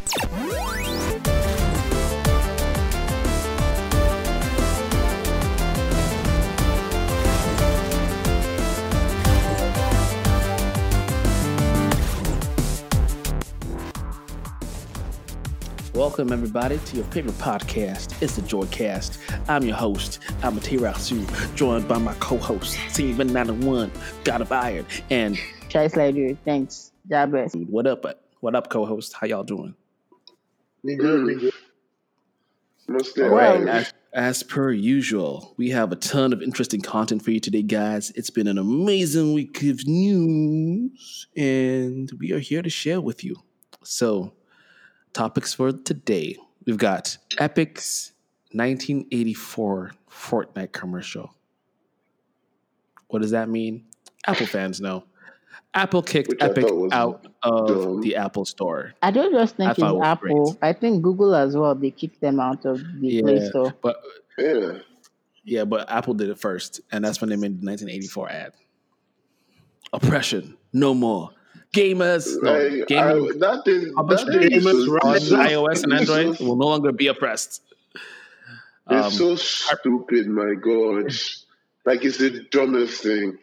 Welcome, everybody, to your favorite podcast. It's the Joycast. I'm your host, Amate Rasu, joined by my co-host, Team Banana One, God of Iron, and Chai Slider. Thanks, Jabez. What up, co-host? How y'all doing? We good. All right, as per usual, we have a ton of interesting content for you today, guys. It's been an amazing week of news, and we are here to share with you. So, topics for today. We've got Epic's 1984 Fortnite commercial. What does that mean? Apple fans know. Apple kicked Epic out of the Apple Store. I don't just think it's Apple. Great. I think Google as well. They kicked them out of the Play Store. But Apple did it first, and that's when they made the 1984 ad. Oppression, no more. Gamers on iOS and Android will no longer be oppressed. It's so stupid, my God! Like it's the dumbest thing.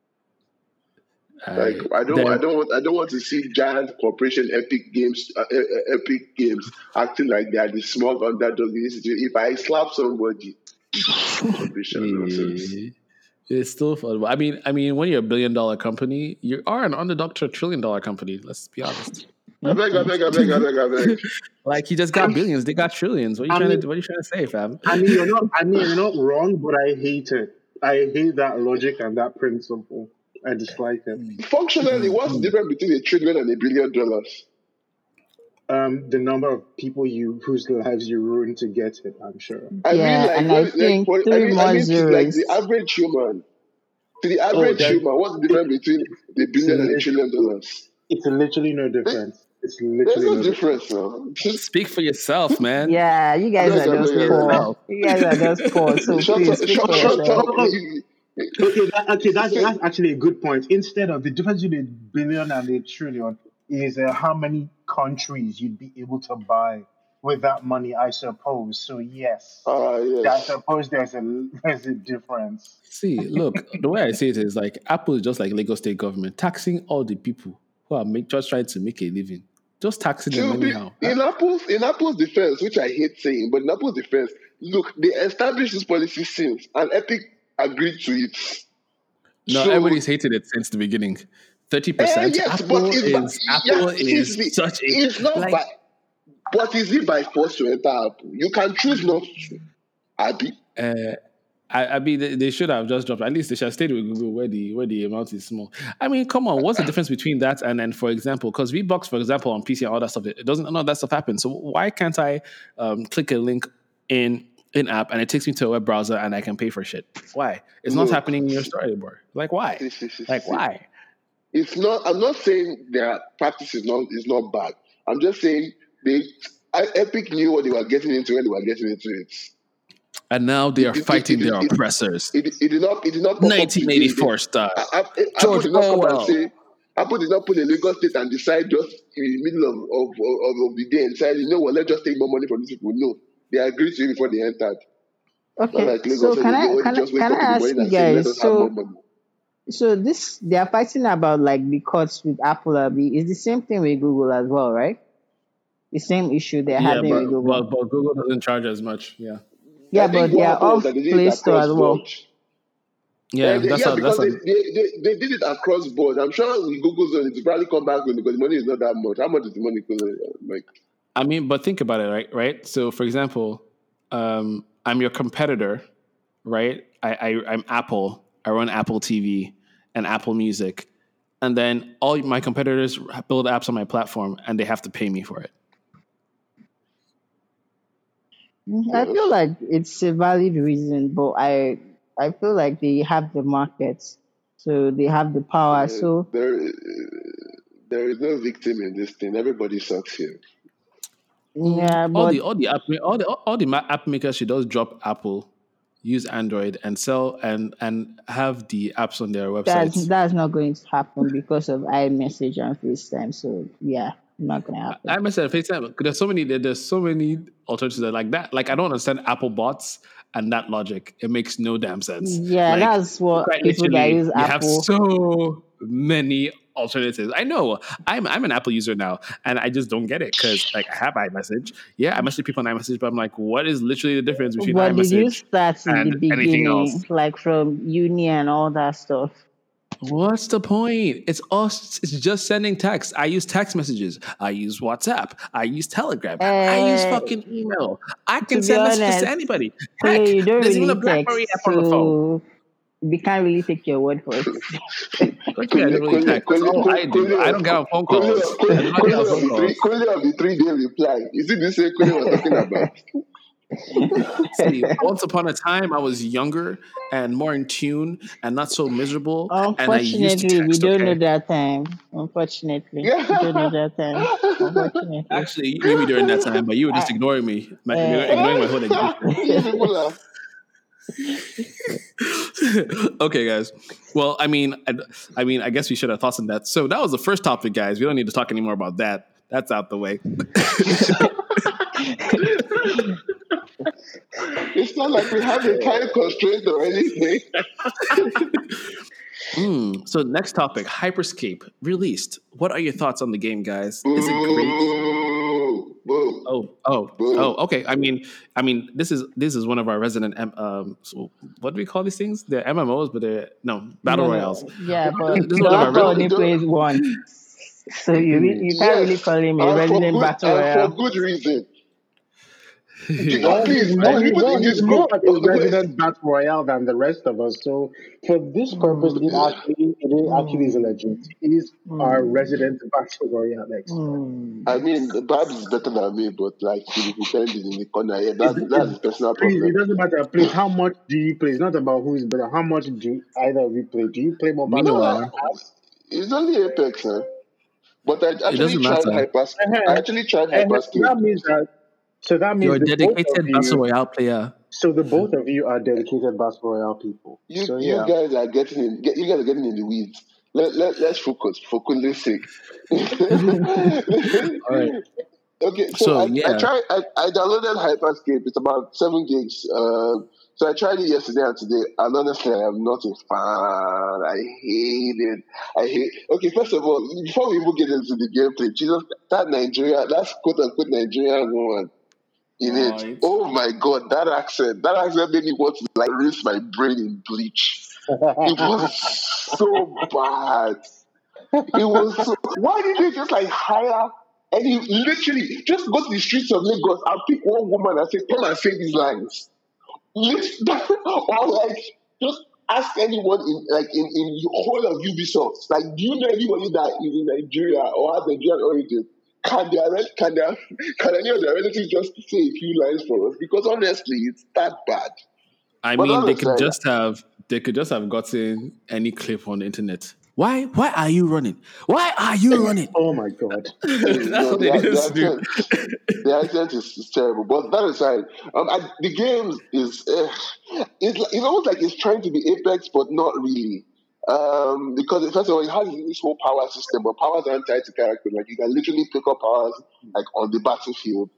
I don't want to see giant corporation Epic Games acting like they are the small underdog. If I slap somebody, it's still fun. I mean, when you're $1 billion company, you are an underdog to $1 trillion company. Let's be honest. I beg. Like he just got billions, they got trillions. What are you trying to say, fam? You're not wrong, but I hate it. I hate that logic and that principle. I dislike it. Functionally, what's the difference between $1 trillion and $1 billion? The number of people whose lives you ruin to get it, I'm sure. I think 3 more zeros. Like the average human. To the average human, what's the difference between $1 billion and $1 trillion? It's literally no difference. There's no difference, no. Speak for yourself, man. Yeah, you guys are just poor. You guys are just poor. So please speak for yourself. Okay, that's actually a good point. Instead of the difference between $1 billion and $1 trillion is how many countries you'd be able to buy with that money, I suppose. So yes. I suppose there's a difference. See, look, the way I see it is like Apple is just like Lagos state government taxing all the people who are just trying to make a living. Just taxing them anyhow. In Apple's defense, which I hate saying, but in Apple's defense, look, they established this policy since, and Epic agreed to it. No, everybody's hated it since the beginning. 30%. Yes, Apple is such a. It's not by. But is it by force to enter Apple? You can choose not to. Abby. I mean, they should have just dropped. At least they should have stayed with Google where the amount is small. I mean, come on, what's the difference between that and then, for example, because VBox, for example, on PC and all that stuff, it doesn't. None of that stuff happens. So why can't I click a link in app and it takes me to a web browser and I can pay for shit? Why? It's not happening in your store anymore. Like why? Why? It's not. I'm not saying their practice is not bad. I'm just saying Epic knew what they were getting into when they were getting into it. And now they are fighting their oppressors. It did not. 1984 style. George Orwell. Apple did not put a Lagos state and decide just in the middle of the day and decide, you know what, let's just take more money from these people. No, they agreed to it before they entered. Okay, so can I ask you guys? So this they are fighting about like the cuts with Apple. Is the same thing with Google as well, right? The same issue they're having with Google. But Google doesn't charge as much. Yeah. Yeah, but they are off Play Store as well. Yeah, because they did it across board. I'm sure with Google's on it will probably come back because the money is not that much. How much is the money? Like, I mean, but think about it, right? So, for example, I'm your competitor, right? I'm Apple. I run Apple TV and Apple Music, and then all my competitors build apps on my platform, and they have to pay me for it. I feel like it's a valid reason, but I feel like they have the markets, so they have the power. So there is no victim in this thing. Everybody sucks here. Yeah, but all the app makers should just drop Apple, use Android, and sell and have the apps on their websites. That's not going to happen because of iMessage and FaceTime. So yeah. Not gonna happen. I myself FaceTime. There's so many alternatives that like that. Like I don't understand Apple bots and that logic. It makes no damn sense. Yeah, Like that's what quite people that literally, use you have Apple. so many alternatives. I know. I'm an Apple user now, and I just don't get it because like I have iMessage. Yeah, I message people on iMessage, but I'm like, what is literally the difference between What did you iMessage start in the and anything beginning, else? like from uni and all that stuff? What's the point? It's us. It's just sending text. I use text messages. I use WhatsApp. I use Telegram. I use fucking email. I To can be send messages to honest, anybody. Kule, Heck, you don't there's even a really BlackBerry app text, on the phone. so we can't really take your word for it. What you mean I don't really text? That's all I do. I don't get on phone calls. I do not get on phone calls. Kule of the 3-day reply. Is it the same Kule we're talking about? See, once upon a time, I was younger and more in tune and not so miserable. And I used to Unfortunately, we text. don't know Okay, that time. Unfortunately, we don't know that time. Unfortunately. actually, you knew me during that time, but you were just ignoring me, ignoring my whole existence. You people are. Okay, guys. Well, I mean, I guess we should have thoughts on that. So that was the first topic, guys. We don't need to talk anymore about that. That's out the way. It's not like we have a time constraint or anything. So next topic, Hyperscape released. What are your thoughts on the game, guys? Is it great? Okay. I mean, this is one of our resident. So what do we call these things? They're MMOs, but they're battle royales. Yeah, but this is one of our Doctor only plays one, so you can't really call him a resident battle royale. For good reason. He's more like a resident battle royale than the rest of us. So for this purpose, it actually is legit. It is our resident battle royale expert. I mean, Babs is better than me, but like he defended in the corner. Yeah, that's his personal problem. It doesn't matter. Please, how much do you play? It's not about who is better. How much do either of you play? Do you play more battle royale? It's only Apex, huh? But I actually tried Hyperscape. That means that. So that means you're a dedicated battle royale player. So the both of you are dedicated battle royale people. You guys are getting in the weeds. Let's focus for goodness sake. All right. Okay, so I downloaded Hyperscape. It's about 7 gigs. So I tried it yesterday and today, and honestly, I am not a fan. I hate it. Okay, first of all, before we even get into the gameplay, Jesus, that's quote unquote Nigerian woman in it. Oh my God, that accent made me want to like rinse my brain in bleach. It was so bad. Why did they just like hire and he literally just go to the streets of Lagos and pick one woman and say, come and say these lines. Or like just ask anyone in the whole of Ubisoft. Like, do you know anybody that is in Nigeria or has Nigerian origin? Can any of their relatives just say a few lines for us? Because honestly, it's that bad. I mean, they could just have gotten any clip on the internet. Why are you running? Why are you running? Oh my God! The accent is terrible. But that aside, the game is it's almost like it's trying to be Apex, but not really. Because first of all, it has this whole power system, but powers aren't tied to character. Like you can literally pick up powers like on the battlefield.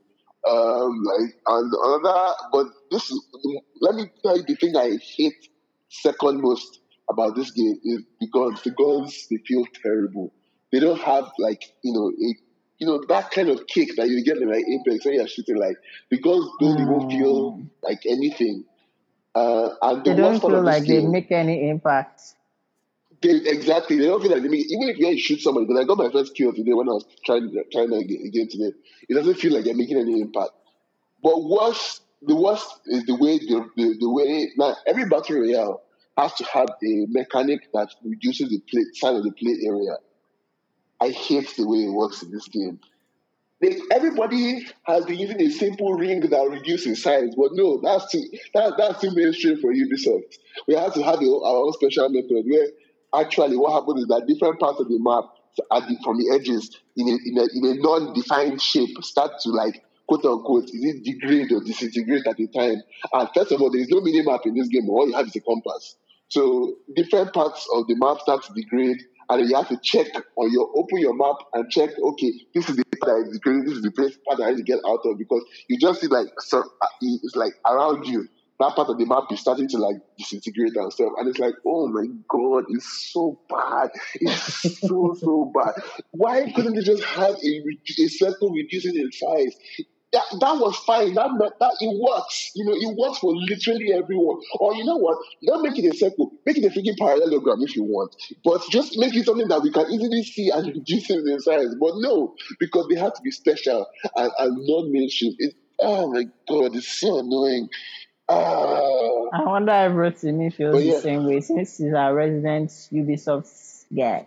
But let me tell you the thing I hate second most about this game is because the guns, they feel terrible. They don't have like that kind of kick that you get in like Apex when you're shooting. Like the guns don't even feel like anything. And they don't feel like they make any impact. They don't feel like they make. Even if you shoot somebody, because I got my first kill today when I was trying again today, it doesn't feel like they're making any impact. But the worst is the way now every battle royale has to have a mechanic that reduces the size of the play area. I hate the way it works in this game. Everybody has been using a simple ring that reduces size, but no, that's too mainstream for Ubisoft. We have to have our own special method where actually what happens is that different parts of the map from the edges in a non-defined shape start to like quote unquote, is it degrade or disintegrate at a time? And first of all, there is no mini map in this game, but all you have is a compass. So different parts of the map start to degrade, and you have to check on open your map and check. Okay, this is the part that is decreasing. This is the part that I need to get out of, because you just see like it's like around you. That part of the map is starting to like disintegrate and stuff, and it's like, oh my god, it's so bad. It's so bad. Why couldn't they just have a circle reducing in size? That was fine. That it works. It works for literally everyone. Or you know what? Don't make it a circle. Make it a freaking parallelogram if you want. But just make it something that we can easily see and reduce it in size. But no, because they have to be special and non-mainstream. Oh my god, it's so annoying. I wonder if Rotimi feels the same way, since he's a resident Ubisoft guy.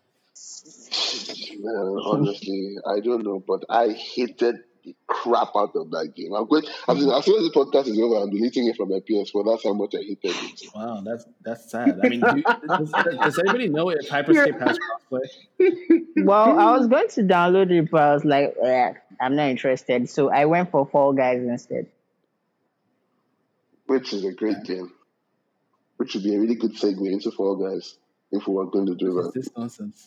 Honestly, I don't know, but I hated the crap out of that game. As soon as the podcast is over, I'm deleting it from my PS4. That's how much I hated it. Wow, that's sad. I mean, does anybody know if Hyperscape has crossplay? Well, I was going to download it, but I was like, I'm not interested. So I went for Fall Guys instead. Which is a great game. Which would be a really good segue into Fall Guys if we were going to do that. This nonsense.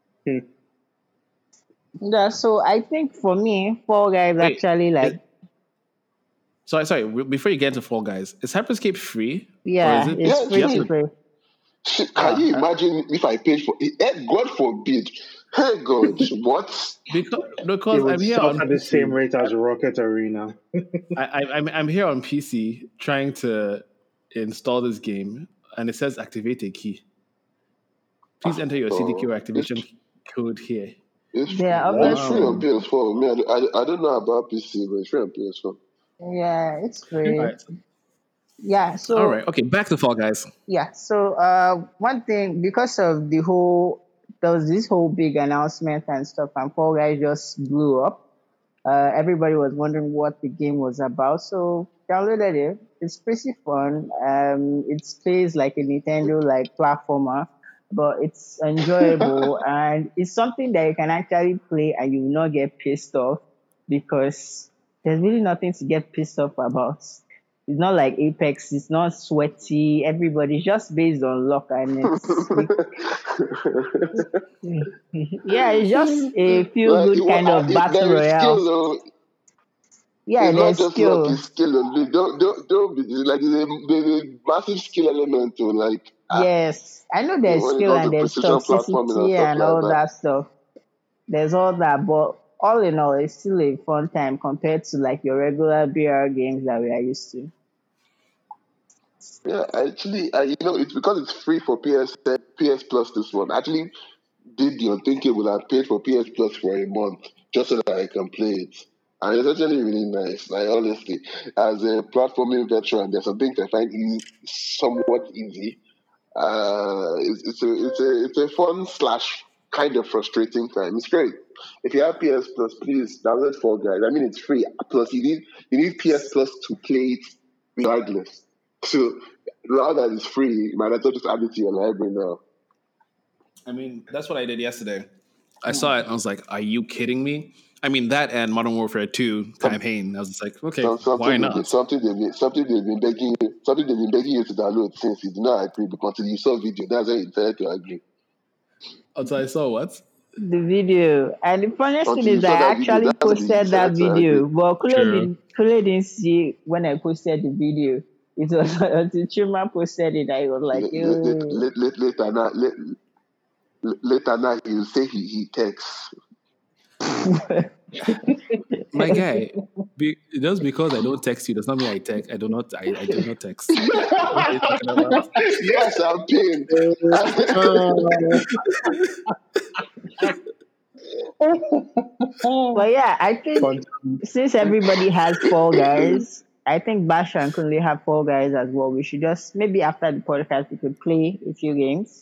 Yeah, so I think for me, Fall Guys actually like. Sorry. Before you get into Fall Guys, is Hyperscape free? Yeah, it's free to play. Can you imagine if I paid for it? God forbid. Hey God, what? Because I'm here at the same rate as Rocket Arena. I'm here on PC trying to install this game, and it says activate a key. Please enter your CDQ activation code here. It's free on PS4. I don't know about PC, but it's free on PS4. Yeah, it's free. Right. Yeah, so... All right, okay, back to Fall Guys. Yeah, so one thing, because of there was this whole big announcement and stuff, and Fall Guys just blew up. Everybody was wondering what the game was about, so downloaded it. It's pretty fun. It plays like a Nintendo platformer, but it's enjoyable and it's something that you can actually play and you will not get pissed off, because there's really nothing to get pissed off about. It's not like Apex. It's not sweaty. Everybody's just based on luck, and it's just a feel-good kind of battle royale. Yeah, it's there's skill. Don't be like there's a massive skill element to like. Yes, I know there's skill and there's toxicity and all that stuff. There's all that, but all in all, it's still a fun time compared to like your regular BR games that we are used to. Yeah, actually, it's because it's free for PS Plus. This one actually did the unthinkable. I paid for PS Plus for a month just so that I can play it, and it's actually really nice. Like honestly, as a platforming veteran, there's some things I find somewhat easy. It's a fun / kind of frustrating time. It's great. If you have PS Plus, please download Fall Guys. I mean, it's free. Plus, you need PS Plus to play it regardless. So now that it's free, you might as well just add it to your library now. I mean, that's what I did yesterday. I saw it and I was like, are you kidding me? I mean, that and Modern Warfare 2 campaign. I was just like, okay, why not? Something they've been begging you to download since you did not agree, because until you saw video, that's how you decided to agree. Until I saw what? The video. And the funniest thing is I actually posted that video, but Kule didn't see when I posted the video. It was until Chuma posted it that he was like, later now he'll say he texts. My guy, just because I don't text you does not mean I text. I do not text. Yes, I'm pinned. But yeah, I think since everybody has Fall Guys, I think Basha and Kunle have Fall Guys as well. We should just, maybe after the podcast, we could play a few games.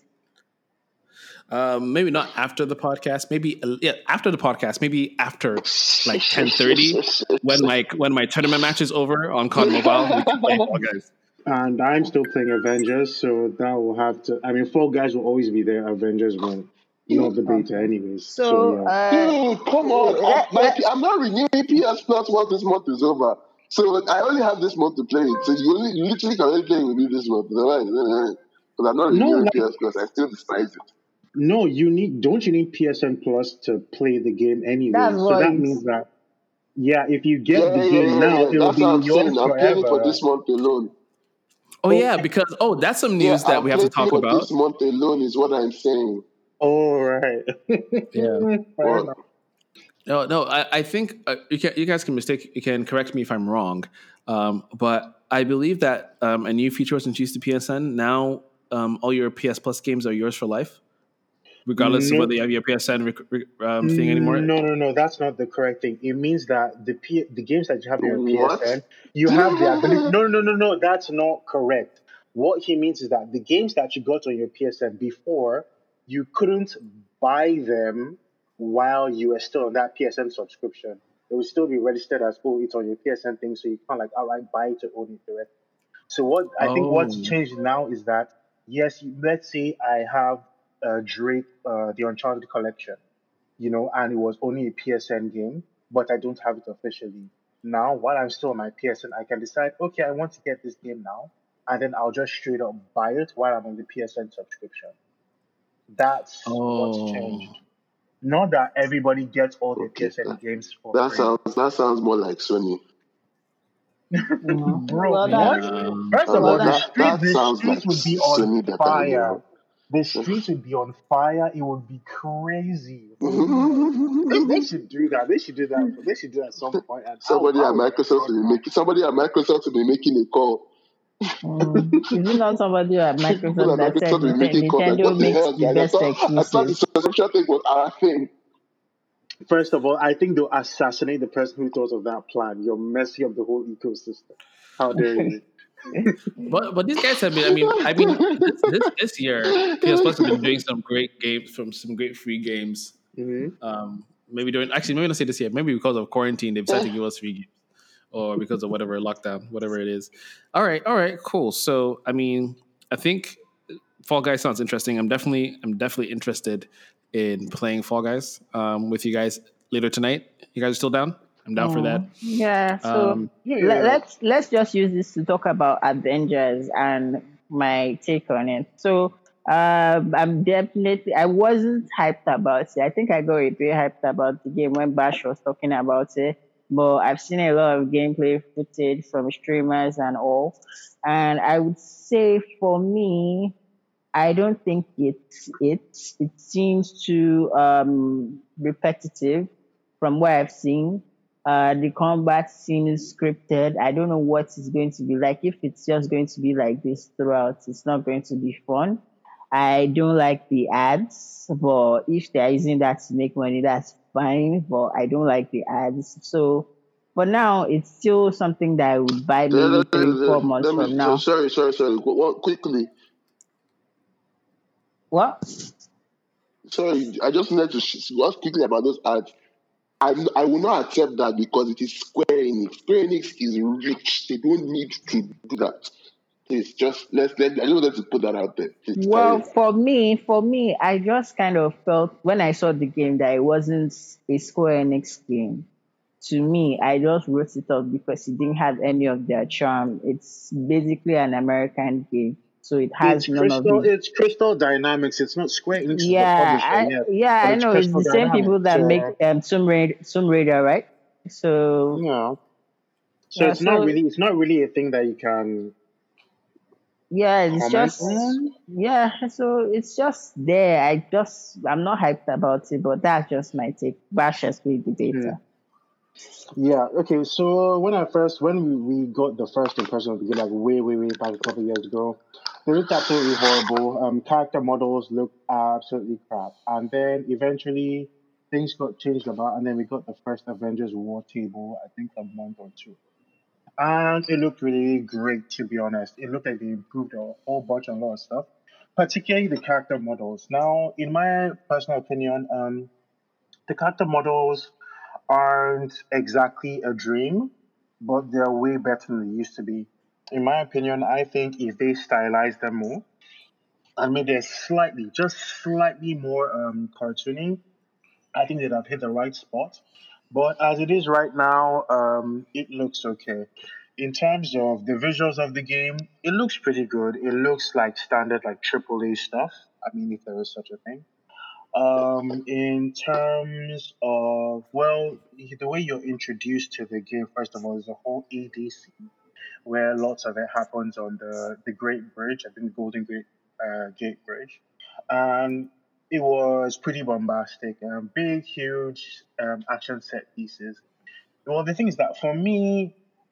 Maybe not after the podcast. Maybe after the podcast. Maybe after like 10:30 when my tournament match is over on COD Mobile. We can play Fall Guys. And I'm still playing Avengers, so that will have to. I mean, Fall Guys will always be there. Avengers won't. Not the beta, anyways. So dude, come on! I'm not renewing PS Plus once this month is over. So I only have this month to play it. So you literally can only play with me this month. Because I'm not renewing PS Plus. I still despise it. No, don't you need PSN Plus to play the game anyway? That's So what that it's. means that, yeah, if you get the game now, Yeah. it will That's what be I'm saying. yours I'm playing it for forever. this month alone. Oh yeah, because that's some Yeah, news that I'm we have to playing talk it for about. this month alone is what I'm saying. All right. Yeah. Fair enough. No. I think you guys can mistake. You can correct me if I'm wrong, but I believe that a new feature was introduced to PSN. Now, all your PS Plus games are yours for life, regardless of No, whether you have your PSN thing anymore. no. That's not the correct thing. It means that the games that you have in your What? PSN, you have the ability. No. That's not correct. What he means is that the games that you got on your PSN before, you couldn't buy them while you were still on that PSN subscription. It would still be registered as, oh, it's on your PSN thing, so you can't like outright buy it to own it directly. So what I think what's Oh, changed now is that, yes, let's say I have Drake, the Uncharted collection, and it was only a PSN game, but I don't have it officially. Now, while I'm still on my PSN, I can decide, okay, I want to get this game now, and then I'll just straight up buy it while I'm on the PSN subscription. That's what's oh. changed. Not that everybody gets all their Okay. PSN games for That free. sounds more like Sony. Bro, Well, what? Yeah. First of well, all, that, That the sounds like streets would be on Sony that I fire. know. The streets would be on fire. It would be crazy. Ooh. They should do that. They should do that. They should do that at some point, and I would enjoy that. Somebody at Microsoft will be making a call. is it not somebody at People Microsoft at that said Microsoft will be making calls like, Nintendo what the makes hell, the guys? best I thought the exclusives? subscription thing was our thing. First of all, I think they'll assassinate the person who thought of that plan. You're messing up the whole ecosystem. How dare you? But these guys have been. This year, PS Plus have been doing some great games from some great free games. Mm-hmm. Maybe not say this year. Maybe because of quarantine, they've decided to give us free games, or because of whatever lockdown, whatever it is. All right, cool. So I think Fall Guys sounds interesting. I'm definitely interested in playing Fall Guys with you guys later tonight. You guys are still down? I'm down for that. Yeah, so Um, Yeah. let's just use this to talk about Avengers and my take on it. So I wasn't hyped about it. I think I got a bit hyped about the game when Bash was talking about it, but I've seen a lot of gameplay footage from streamers and all, and I would say for me, I don't think it seems too repetitive from what I've seen. The combat seems scripted. I don't know what it's going to be like. If it's just going to be like this throughout, it's not going to be fun. I don't like the ads, but if they're using that to make money, that's fine. But I don't like the ads. So for now, it's still something that I would buy maybe 3, 4 months from now. Sorry. Quickly. What? Sorry, I just wanted to what quickly about those ads. I will not accept that because it is Square Enix. Square Enix is rich. They don't need to do that. Please, just I just wanted to put that out there. Please, carry Well, on. for me, I just kind of felt when I saw the game that it wasn't a Square Enix game. To me, I just wrote it off because it didn't have any of their charm. It's basically an American game, so it has none of the. It's Crystal Dynamics. It's not Square Enix is the Yeah, publisher, yes, but I it's know it's Crystal the same Dynamics. people that make So Tomb Raider, right? So yeah. So yeah, so it's not really a thing that you can yeah, it's comment just on. yeah, so it's just there. I'm not hyped about it, but that's just my take. Bash has played the Hmm. data. Yeah. Okay. So when we got the first impression of the game, like way back a couple of years ago, they looked absolutely horrible. Character models looked absolutely crap, and then eventually things got changed about, and then we got the first Avengers War table. I think a month or two. And it looked really great, to be honest. It looked like they improved a whole bunch on a lot of stuff, particularly the character models. Now, in my personal opinion, the character models aren't exactly a dream, but they're way better than they used to be. In my opinion, I think if they stylize them more and made it just slightly more cartoony, I think they'd have hit the right spot. But as it is right now, it looks okay. In terms of the visuals of the game, it looks pretty good. It looks like standard like AAA stuff. I mean, if there is such a thing. In terms of, well, the way you're introduced to the game, first of all, is the whole ADC, where lots of it happens on the Great Bridge, I think the Golden Gate Bridge, and it was pretty bombastic, big, huge action set pieces. Well, the thing is that for me,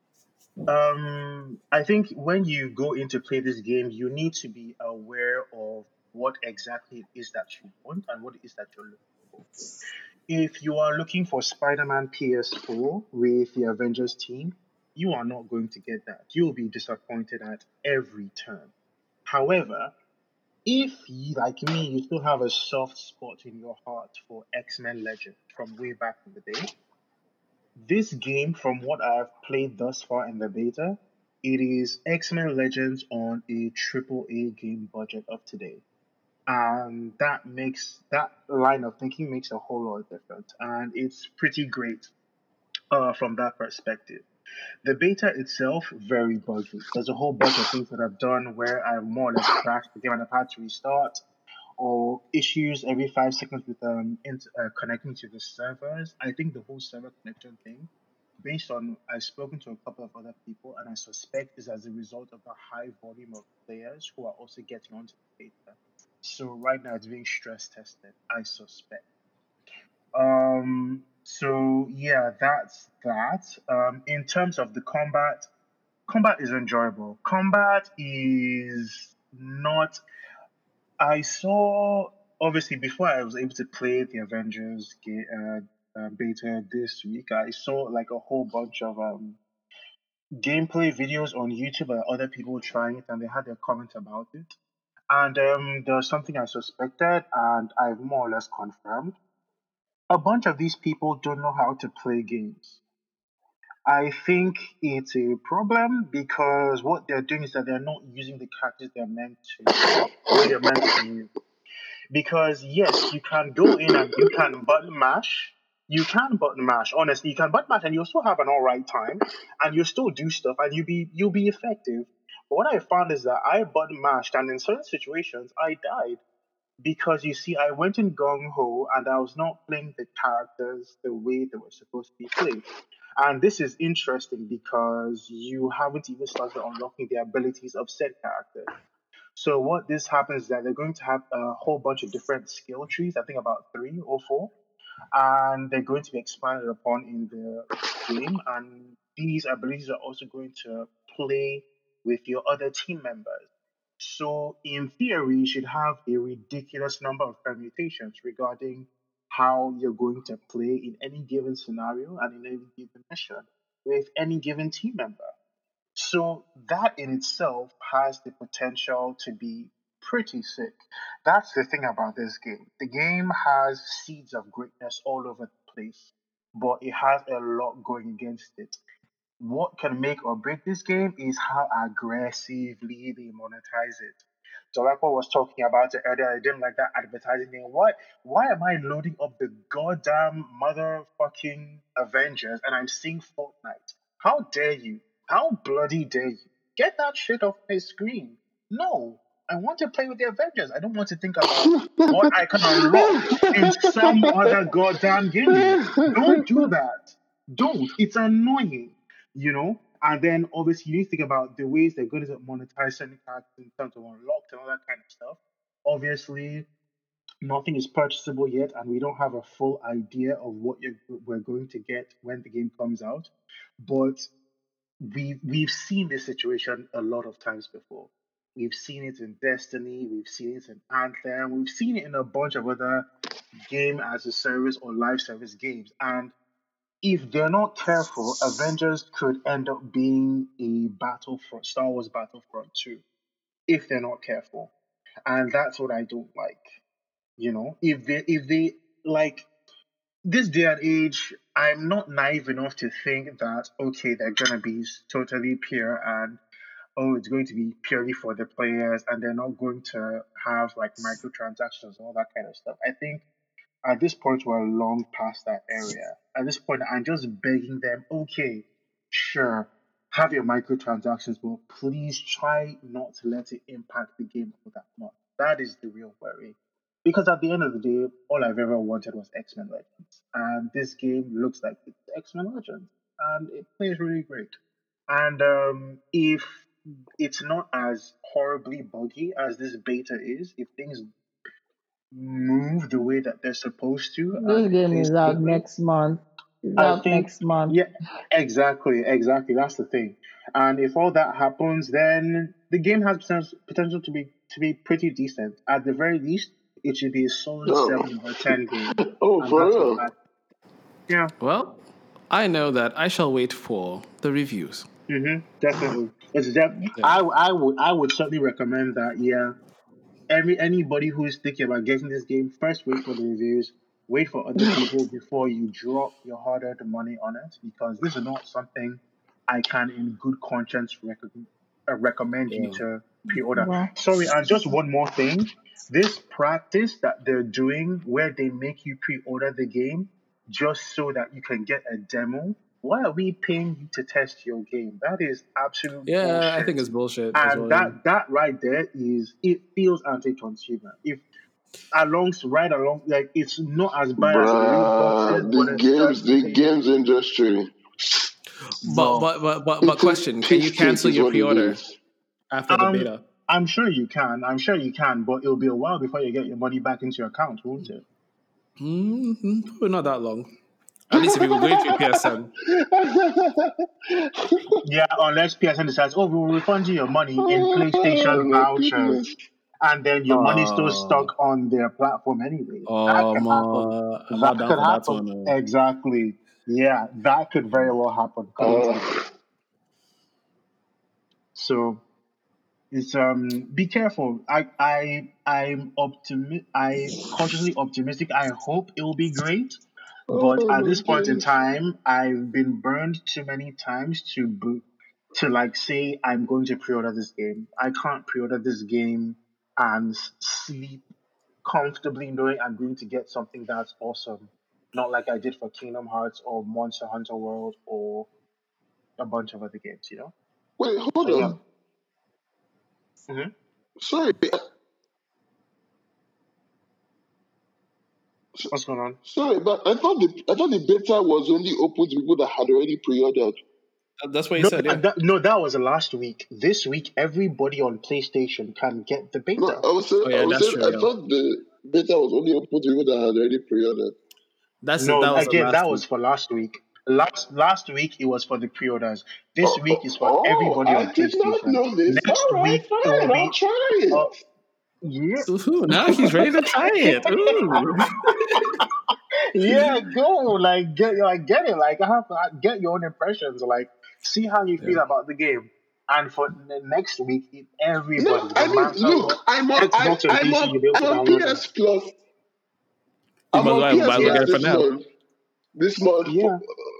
I think when you go in to play this game, you need to be aware of what exactly it is that you want and what it is that you're looking for. If you are looking for Spider-Man PS4 with the Avengers team, you are not going to get that. You'll be disappointed at every turn. However, if you, like me, you still have a soft spot in your heart for X-Men Legend from way back in the day, this game, from what I've played thus far in the beta, it is X-Men Legends on a triple A game budget of today. And that line of thinking makes a whole lot different. And it's pretty great from that perspective. The beta itself, very buggy. There's a whole bunch of things that I've done where I've more or less crashed the game and I've had to restart, or issues every 5 seconds with connecting to the servers. I think the whole server connection thing, based on I've spoken to a couple of other people, and I suspect is as a result of the high volume of players who are also getting onto the beta. So right now it's being stress tested, I suspect. So yeah, that's that. In terms of the combat is enjoyable. Combat is not. I saw, obviously, before I was able to play the Avengers beta this week, I saw like a whole bunch of gameplay videos on YouTube and other people trying it, and they had their comments about it. And there was something I suspected, and I've more or less confirmed. A bunch of these people don't know how to play games. I think it's a problem because what they're doing is that they're not using the characters they're meant to, the way they're meant to be used. Because yes, you can go in and you can button mash. You can button mash. Honestly, you can button mash, and you'll still have an all right time, and you'll still do stuff, and you'll be effective. But what I found is that I button mashed, and in certain situations, I died because you see, I went in gung ho, and I was not playing the characters the way they were supposed to be played. And this is interesting because you haven't even started unlocking the abilities of said characters. So what this happens is that they're going to have a whole bunch of different skill trees, I think about 3 or 4, and they're going to be expanded upon in the game. And these abilities are also going to play with your other team members. So in theory, you should have a ridiculous number of permutations regarding how you're going to play in any given scenario and in any given mission with any given team member. So that in itself has the potential to be pretty sick. That's the thing about this game. The game has seeds of greatness all over the place, but it has a lot going against it. What can make or break this game is how aggressively they monetize it. So like what was talking about it earlier, I didn't like that advertising thing. Why am I loading up the goddamn motherfucking Avengers and I'm seeing Fortnite? How dare you? How bloody dare you? Get that shit off my screen. No. I want to play with the Avengers. I don't want to think about what I can unlock in some other goddamn game. Don't do that. Don't. It's annoying, you know? And then obviously you need to think about the ways they're going to monetize certain characters in terms of unlocked and all that kind of stuff. Obviously, nothing is purchasable yet, and we don't have a full idea of what we're going to get when the game comes out. But we've seen this situation a lot of times before. We've seen it in Destiny, we've seen it in Anthem, we've seen it in a bunch of other game as a service or live service games. And if they're not careful, Avengers could end up being a Battlefront, Star Wars Battlefront 2, if they're not careful. And that's what I don't like. You know, if they like this day and age, I'm not naive enough to think that okay, they're gonna be totally pure and oh, it's going to be purely for the players and they're not going to have like microtransactions and all that kind of stuff. I think at this point, we're long past that area. At this point, I'm just begging them, okay, sure, have your microtransactions, but please try not to let it impact the game all that much. That is the real worry. Because at the end of the day, all I've ever wanted was X-Men Legends, and this game looks like it's X-Men Legends, and it plays really great. And if it's not as horribly buggy as this beta is, if things move the way that they're supposed to and This it game plays is out smoothly, next month. It's I out think, next month. yeah, exactly. That's the thing. And if all that happens, then the game has potential to be pretty decent. At the very least, it should be a solid Oh, 7/10 game, and for that's not real? bad. Yeah. Well, I know that I shall wait for the reviews. Definitely. Yeah. I would certainly recommend that. Yeah, anybody who is thinking about getting this game, first wait for the reviews, wait for other people before you drop your hard-earned money on it, because this is not something I can, in good conscience, recommend you Yeah. to pre-order. Well, Sorry, and just one more thing: this practice that they're doing, where they make you pre-order the game just so that you can get a demo. Why are we paying you to test your game? That is absolute Yeah, I think bullshit. it's bullshit as And well. Yeah. that right there is, it feels anti-consumer. If right along, like, it's not as bad as the loot boxes, Bruh, but it's the certainly, games industry. But bro. question: Can you Piss take cancel is your what it pre-order is. after the beta? I'm sure you can. I'm sure you can, but it'll be a while before you get your money back into your account, won't it? Probably not that long. At least if you were going through PSN. Yeah, unless PSN decides, oh, we will refund you your money in Oh PlayStation my vouchers, goodness. and then your money's still Oh, stuck on their platform anyway. That can happen. I'm That not down could for that happen. one. Exactly. Yeah, that could very well happen, couldn't it? Uh, So it's be careful. I cautiously optimistic. I hope it will be great. But oh at my this point in days. time, I've been burned too many times to like say I'm going to pre-order this game. I can't pre-order this game and sleep comfortably knowing I'm going to get something that's awesome. Not like I did for Kingdom Hearts or Monster Hunter World or a bunch of other games, you know? Wait, So hold yeah. on. hmm Sorry, What's going on? sorry, but I thought the beta was only open to people that had already pre-ordered. That's what he No, said. Yeah. that was last week. This week, everybody on PlayStation can get the No, beta. Oh yeah, that's true. I Yeah. thought the beta was only open to people that had already pre-ordered. No, That was the again, last that was week. for last week. Last week it was for the pre-orders. This week is for everybody I on did not PlayStation. know this. Next All right, week it will fine, I'll be. try Uh, it. yeah, Ooh, now he's ready to try it. Ooh. yeah, go get it. Like, get your own impressions. Like, see how you Yeah. feel about the game. And for next week, No, everybody, I no mean, matter look, what, Xbox and PC, you'll be able I'm to on download it. PS Plus. You I'm on might PS as well Plus get Yeah, it for this now. month. This month, yeah.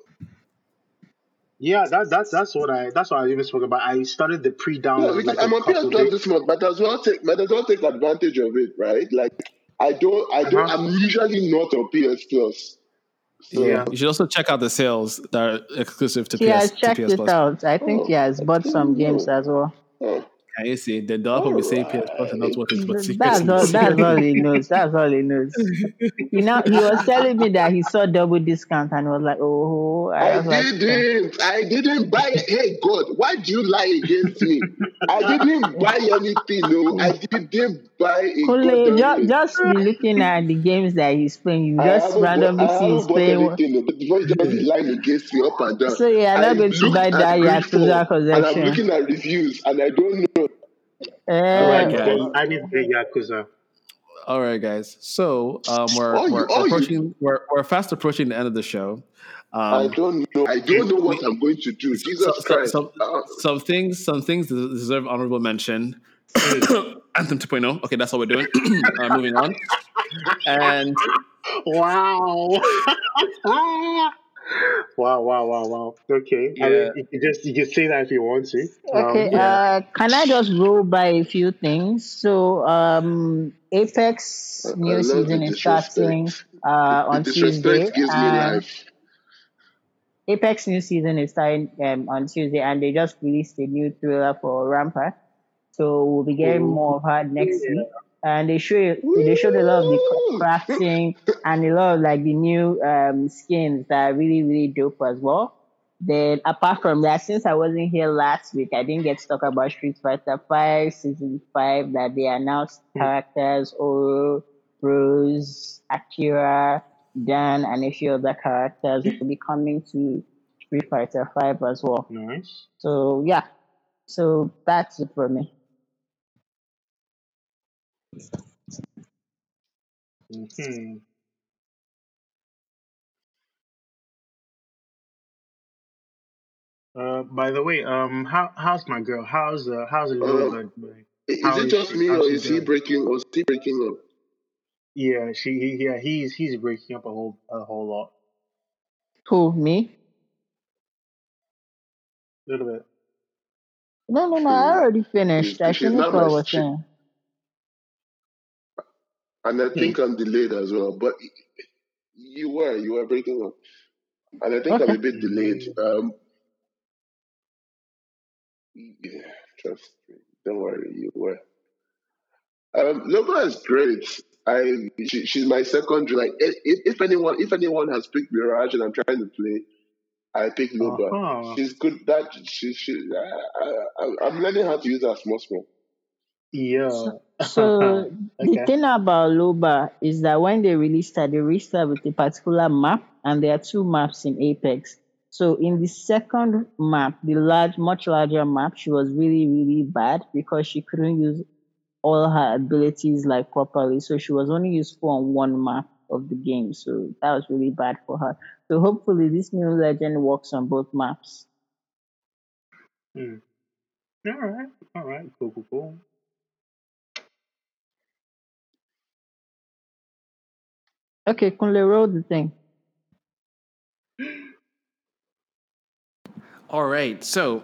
Yeah, that's what I even spoke about. I started the yeah, pre-download because like a I'm on PS couple Plus days. this month, but might as well take advantage of it, right? Like, Uh-huh. I'm usually not on PS Plus, so. Yeah. Yeah. You should also check out the sales that are exclusive to he has PS checked it Plus. out. I think Oh, he has I bought some didn't games know. as well. Oh, Can you see? The developer will all be saying PS Plus and not right. what it, but That's all. seriously. That's all he knows. That's all he knows. He was telling me that he saw double discount and was like, "Oh," I was like, I didn't buy it. Hey God, why do you lie against me? I didn't buy anything. No, I didn't buy a Kule, goddamn thing. just be looking at the games that he's playing. You just I randomly see he's haven't bought playing. anything. No, but the voice just be lying against me up and down. So you're not I going to buy looked at that Greedfall Yakuza and I'm collection. looking at reviews and I don't know. All Yeah, right, guys. I need to get Yakuza. All right, guys. So we're All you. approaching we're fast approaching the end of the show. I Um, don't know. I don't know what I'm going to do. Jesus Christ. some things deserve honorable mention. Anthem 2.0. Okay, that's what we're doing. Moving on. And Wow. Wow. Okay. I yeah, mean, you can say that if you want to. Okay, yeah. can I just go by a few things? So, Apex I new love the season is starting disrespect. The on Tuesday, disrespect gives me and life. Apex new season is starting on Tuesday, and they just released a new trailer for Rampart. So we'll be getting Oh, more of her next yeah. week. and they showed a lot of the crafting and a lot of like the new skins that are really, really dope as well. Then apart from that, since I wasn't here last week, I didn't get to talk about Street Fighter 5 Season 5 that they announced characters, Oro, Rose, Akira, Dan, and a few other characters will be coming to Street Fighter 5 as well. Nice. So yeah. So that's it for me. Mm-hmm. By the way, how's my girl? How's Loba doing? Is it just me, or is he breaking up? Yeah, he's breaking up a whole lot. Who, me? A little bit. No, I already finished. I finished what I was saying. And I think I'm delayed as well, but you were breaking up. And I think I'm a bit delayed. Yeah, trust me. Don't worry, you were. Loba is great. She's my second. Like, if anyone has picked Mirage and I'm trying to play, I pick Loba. Uh-huh. She's good. I'm learning how to use her small. Yeah. So okay. The thing about Loba is that when they released her with a particular map, and there are two maps in Apex. So in the second map, the much larger map, she was really, really bad because she couldn't use all her abilities like properly. So she was only useful on one map of the game. So that was really bad for her. So hopefully this new legend works on both maps. All right, cool. Okay, Kunle, roll the thing. All right, so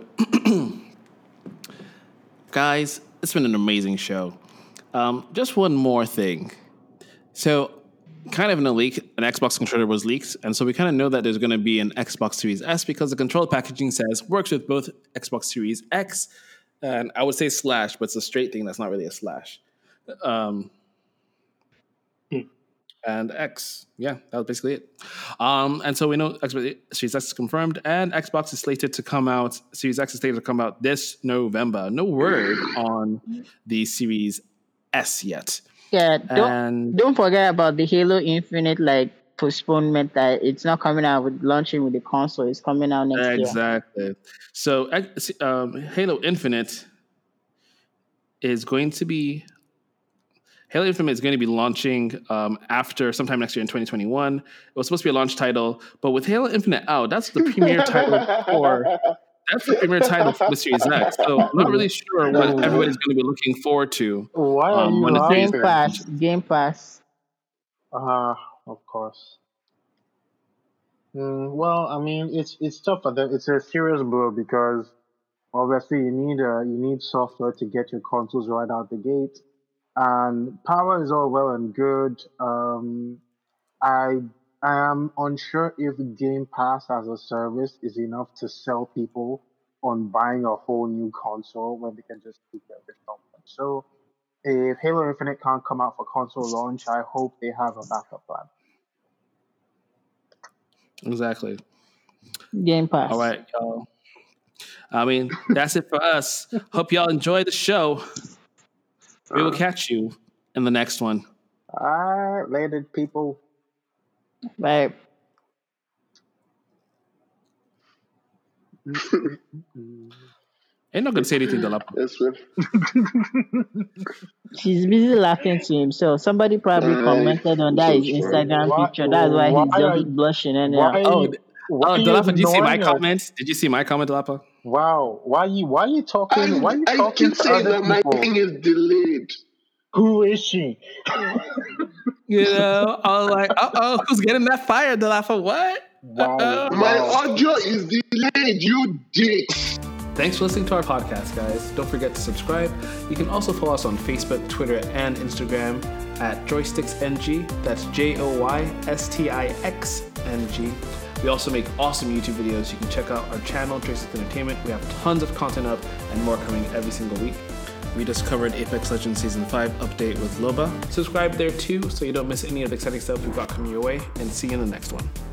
guys, it's been an amazing show. Just one more thing. So, kind of in a leak, an Xbox controller was leaked, and so we kind of know that there's going to be an Xbox Series S because the controller packaging says works with both Xbox Series X, and I would say slash, but it's a straight thing that's not really a slash. And X. Yeah, that was basically it. And so we know Xbox Series X is confirmed, and Xbox is slated to come out. Series X is slated to come out this November. No word on the Series S yet. Yeah, don't forget about the Halo Infinite postponement that it's not coming out with launching with the console. It's coming out next year. Exactly. So Halo Infinite is going to be launching after sometime next year in 2021. It was supposed to be a launch title, but with Halo Infinite out, that's the premier title for the Series X. So I'm not really sure what everybody's going to be looking forward to. Why are you laughing? Game Pass. Of course. Well, I mean, it's tough for them. It's a serious blow because obviously you need software to get your consoles right out the gate. And power is all well and good. I am unsure if Game Pass as a service is enough to sell people on buying a whole new console when they can just keep their original one. So if Halo Infinite can't come out for console launch, I hope they have a backup plan. Exactly. Game Pass. All right, y'all. I mean, that's it for us. Hope y'all enjoy the show. We will catch you in the next one. All right, later, people. Bye. Ain't not gonna say anything to Lapa. She's busy laughing to himself. Somebody probably commented on that his Instagram picture. That's why he's just blushing. And Dolapo, did you see my comment? Did you see my comment, Dolapo? Wow, why are you talking? I keep saying that my thing is delayed. Who is she? You know, I was like, who's getting that fire, Dolapo? What? Wow. My audio is delayed, you dicks. Thanks for listening to our podcast, guys. Don't forget to subscribe. You can also follow us on Facebook, Twitter, and Instagram at JoysticksNG. That's JoysticksNG. We also make awesome YouTube videos. You can check out our channel, Joysticks Entertainment. We have tons of content up and more coming every single week. We just covered Apex Legends Season 5 update with Loba. Subscribe there too so you don't miss any of the exciting stuff we've got coming your way, and see you in the next one.